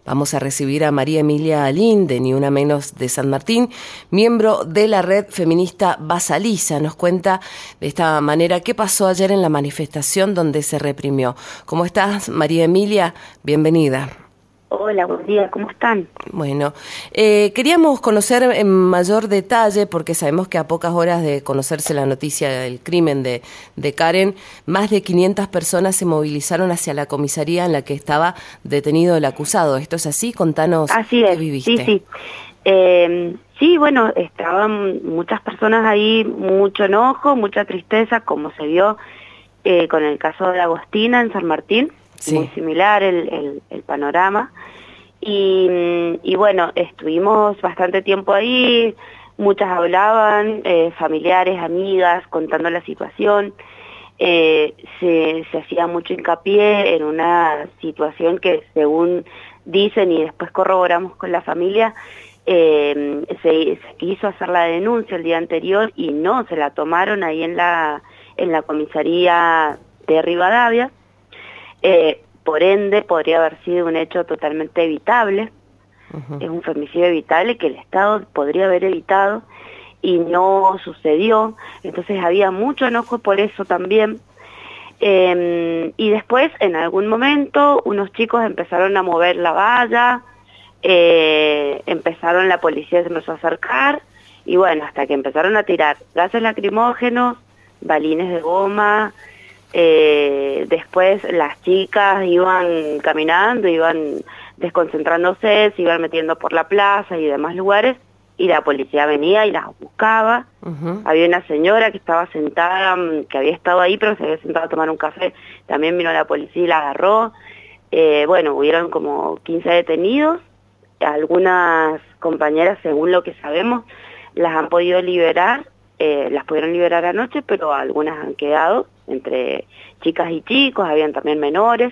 Vamos a recibir a María Emilia Alín, de Ni Una Menos de San Martín, miembro de la red feminista Basaliza. Nos cuenta de esta manera qué pasó ayer en la manifestación donde se reprimió. ¿Cómo estás, María Emilia? Bienvenida. Hola, buen día, ¿cómo están? Bueno, queríamos conocer en mayor detalle, porque sabemos que a pocas horas de conocerse la noticia del crimen de Karen, más de 500 personas se movilizaron hacia la comisaría en la que estaba detenido el acusado. ¿Esto es así? Contanos qué viviste. Sí. Sí, bueno, estaban muchas personas ahí, mucho enojo, mucha tristeza, como se vio con el caso de Agostina en San Martín. Sí. Muy similar el panorama. Y bueno, estuvimos bastante tiempo ahí, muchas hablaban, familiares, amigas, contando la situación. Se hacía mucho hincapié en una situación que, según dicen y después corroboramos con la familia, se quiso hacer la denuncia el día anterior y no se la tomaron ahí en la comisaría de Rivadavia. Por ende, podría haber sido un hecho totalmente evitable. Es un femicidio evitable que el Estado podría haber evitado y no sucedió. Entonces había mucho enojo por eso también. Y después, en algún momento, unos chicos empezaron a mover la valla, la policía se empezó a acercar, y bueno, hasta que empezaron a tirar gases lacrimógenos, balines de goma. Después las chicas iban caminando, iban desconcentrándose, se iban metiendo por la plaza y demás lugares, y la policía venía y las buscaba. Había una señora que estaba sentada, que había estado ahí, pero se había sentado a tomar un café, también vino la policía y la agarró. Bueno, hubieron como 15 detenidos, algunas compañeras, según lo que sabemos, las han podido liberar. Las pudieron liberar anoche, pero algunas han quedado, entre chicas y chicos, habían también menores,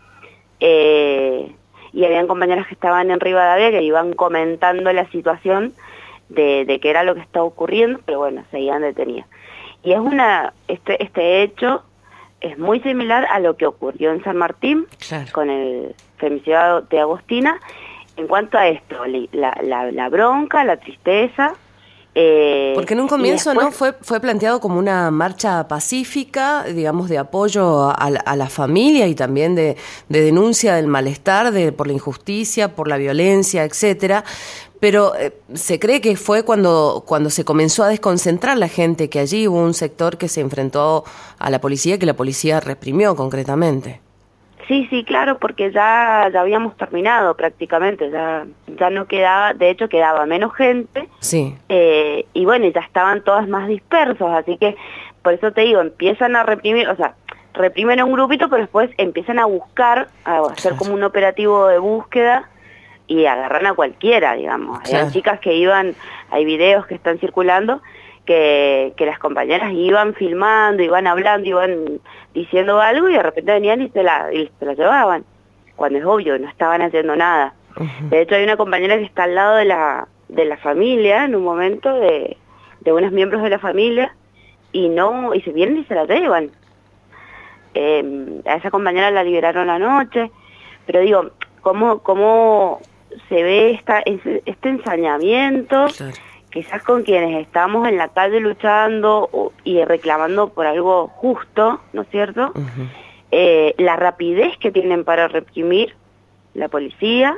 y habían compañeras que estaban en Rivadavia que iban comentando la situación de qué era lo que estaba ocurriendo, pero bueno, seguían detenidas. Y es este hecho es muy similar a lo que ocurrió en San Martín, claro, con el femicidio de Agostina. En cuanto a esto, la bronca, la tristeza. Porque en un comienzo después, ¿no? Fue planteado como una marcha pacífica, digamos, de apoyo a la familia y también de denuncia del malestar por la injusticia, por la violencia, etcétera. Pero se cree que fue cuando se comenzó a desconcentrar la gente, que allí hubo un sector que se enfrentó a la policía, que la policía reprimió concretamente. Sí, claro, porque ya habíamos terminado prácticamente, ya no quedaba, de hecho quedaba menos gente, sí. Y bueno, ya estaban todas más dispersos, así que por eso te digo, empiezan a reprimir, o sea, reprimen a un grupito, pero después empiezan a buscar, a hacer como un operativo de búsqueda y agarran a cualquiera, digamos. Claro. Hay chicas que iban, hay videos que están circulando, que las compañeras iban filmando, iban hablando, iban diciendo algo y de repente venían y se la llevaban, cuando es obvio, no estaban haciendo nada. De hecho hay una compañera que está al lado de la familia en un momento, de unos miembros de la familia, y se vienen y se la llevan. A esa compañera la liberaron anoche, pero digo, ¿cómo se ve este ensañamiento? Claro. Quizás con quienes estamos en la calle luchando y reclamando por algo justo, ¿no es cierto? La rapidez que tienen para reprimir la policía,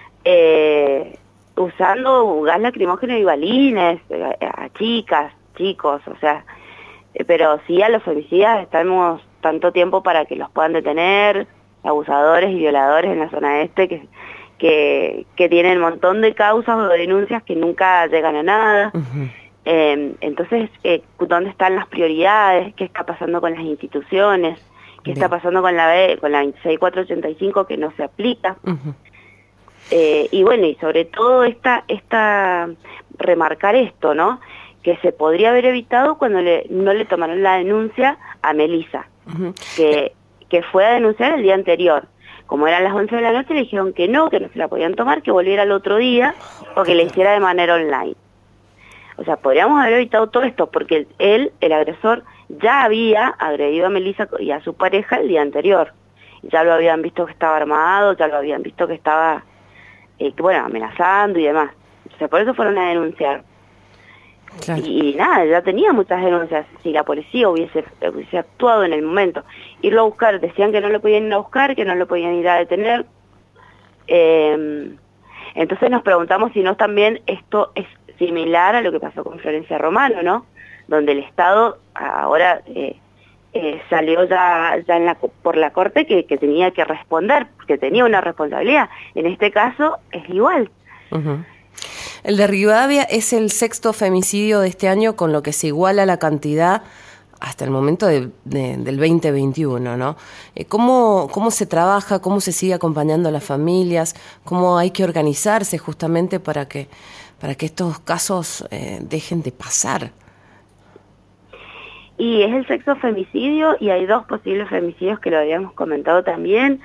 usando gas lacrimógeno y balines a chicas, chicos, o sea, pero sí a los femicidas estamos tanto tiempo para que los puedan detener, abusadores y violadores en la zona este que tienen un montón de causas o denuncias que nunca llegan a nada. Entonces, ¿dónde están las prioridades? ¿Qué está pasando con las instituciones? ¿Qué está pasando con la 26485 que no se aplica? Y bueno, y sobre todo remarcar esto, ¿no? Que se podría haber evitado cuando no le tomaron la denuncia a Melissa, que fue a denunciar el día anterior. Como eran las 11 de la noche, le dijeron que no se la podían tomar, que volviera el otro día o que le hiciera de manera online. O sea, podríamos haber evitado todo esto porque el agresor, ya había agredido a Melissa y a su pareja el día anterior. Ya lo habían visto que estaba armado, ya lo habían visto que estaba bueno, amenazando y demás. Entonces por eso fueron a denunciar. Claro. Y nada, ya tenía muchas denuncias. Si la policía hubiese actuado en el momento, irlo a buscar, decían que no lo podían ir a buscar, que no lo podían ir a detener. Entonces nos preguntamos si no también esto es similar a lo que pasó con Florencia Romano, ¿no? Donde el Estado ahora salió ya por la Corte que tenía que responder, que tenía una responsabilidad. En este caso es igual. Uh-huh. El de Rivadavia es el 6º femicidio de este año, con lo que se iguala la cantidad hasta el momento del 2021, ¿no? ¿Cómo se trabaja, cómo se sigue acompañando a las familias, cómo hay que organizarse justamente para que estos casos dejen de pasar? Y es el 6º femicidio y hay 2 posibles femicidios que lo habíamos comentado también,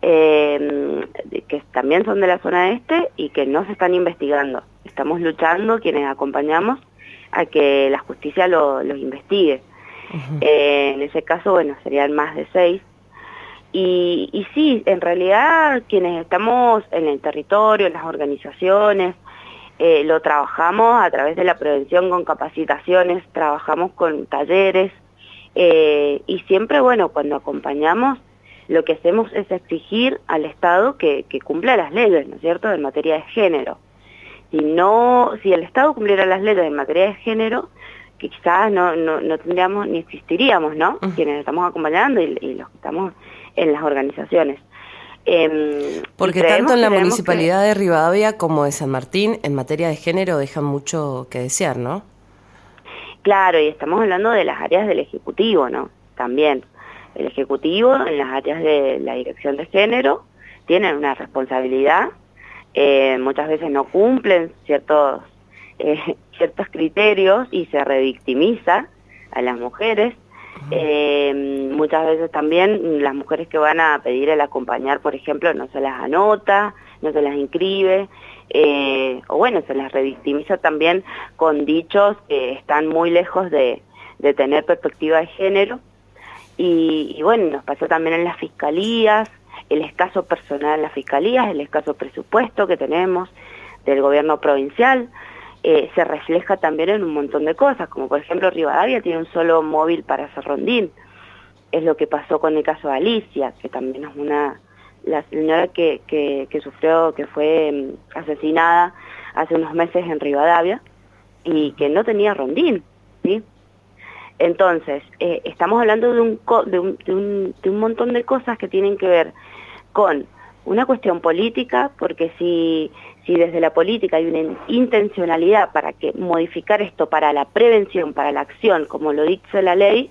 que también son de la zona este y que no se están investigando. Estamos luchando, quienes acompañamos, a que la justicia los investigue. Uh-huh. En ese caso, bueno, serían más de 6. Y sí, en realidad quienes estamos en el territorio, en las organizaciones, lo trabajamos a través de la prevención con capacitaciones, trabajamos con talleres, y siempre, bueno, cuando acompañamos, lo que hacemos es exigir al Estado que cumpla las leyes, ¿no es cierto?, en materia de género. Si el Estado cumpliera las leyes en materia de género, que quizás no tendríamos ni existiríamos, ¿no? Uh-huh. Quienes estamos acompañando y los que estamos en las organizaciones. Porque tanto en la municipalidad de Rivadavia como de San Martín, en materia de género, dejan mucho que desear, ¿no? Claro, y estamos hablando de las áreas del Ejecutivo, ¿no? También. El Ejecutivo, en las áreas de la Dirección de Género, tienen una responsabilidad. Muchas veces no cumplen ciertos criterios y se revictimiza a las mujeres. Muchas veces también las mujeres que van a pedir el acompañar, por ejemplo, no se las anota, no se las inscribe, o bueno, se las revictimiza también con dichos que están muy lejos de tener perspectiva de género. Y bueno, nos pasó también en las fiscalías, el escaso personal en las fiscalías, el escaso presupuesto que tenemos del gobierno provincial. Se refleja también en un montón de cosas, como por ejemplo Rivadavia tiene un solo móvil para hacer rondín. Es lo que pasó con el caso de Alicia, que también es la señora que sufrió, que fue asesinada hace unos meses en Rivadavia y que no tenía rondín, ¿sí? Entonces, estamos hablando de un montón de cosas que tienen que ver con una cuestión política, porque si desde la política hay una intencionalidad para modificar esto para la prevención, para la acción, como lo dice la ley,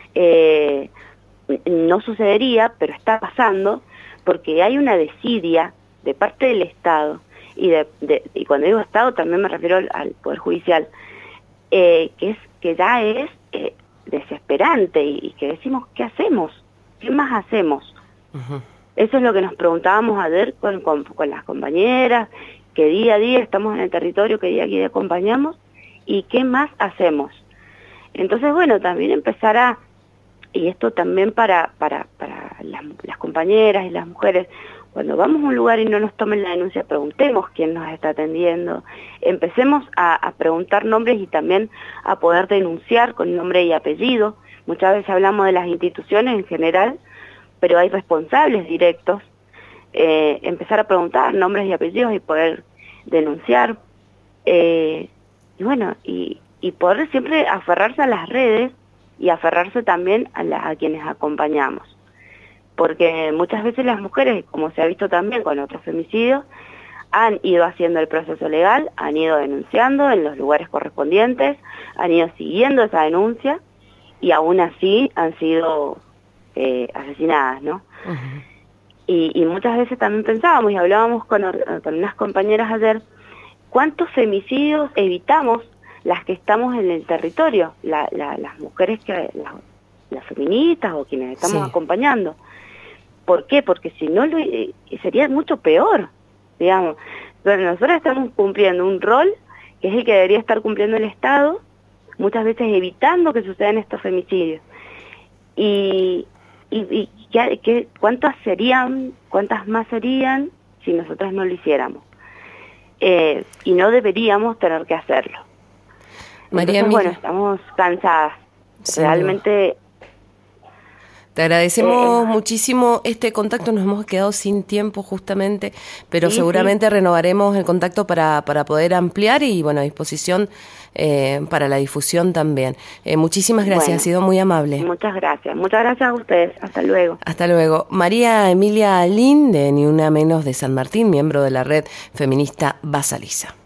no sucedería, pero está pasando, porque hay una desidia de parte del Estado, y cuando digo Estado también me refiero al Poder Judicial, que ya es desesperante, y que decimos, ¿qué hacemos? ¿Qué más hacemos? Uh-huh. Eso es lo que nos preguntábamos ayer con las compañeras, que día a día estamos en el territorio, que día a día acompañamos, y qué más hacemos. Entonces, bueno, también empezar y esto también para las compañeras y las mujeres, cuando vamos a un lugar y no nos tomen la denuncia, preguntemos quién nos está atendiendo, empecemos a preguntar nombres y también a poder denunciar con nombre y apellido. Muchas veces hablamos de las instituciones en general, pero hay responsables directos. Empezar a preguntar nombres y apellidos y poder denunciar, y bueno, y poder siempre aferrarse a las redes y aferrarse también a quienes acompañamos, porque muchas veces las mujeres, como se ha visto también con otros femicidios, han ido haciendo el proceso legal, han ido denunciando en los lugares correspondientes, han ido siguiendo esa denuncia y aún así han sido asesinadas, ¿no? Uh-huh. Y muchas veces también pensábamos y hablábamos con unas compañeras ayer, ¿cuántos femicidios evitamos las que estamos en el territorio? Las mujeres, las feministas o quienes estamos acompañando. ¿Por qué? Porque si no, sería mucho peor, digamos. Pero nosotros estamos cumpliendo un rol que es el que debería estar cumpliendo el Estado, muchas veces evitando que sucedan estos femicidios. ¿Cuántas más serían si nosotros no lo hiciéramos? y no deberíamos tener que hacerlo. María Entonces, bueno, estamos cansadas. Sí, realmente... Te agradecemos muchísimo este contacto, nos hemos quedado sin tiempo justamente, pero seguramente renovaremos el contacto para poder ampliar y bueno, a disposición para la difusión también. Muchísimas gracias, ha sido muy amable. Muchas gracias a ustedes, hasta luego. Hasta luego. María Emilia Lin, de Ni Una Menos de San Martín, miembro de la red feminista Basaliza.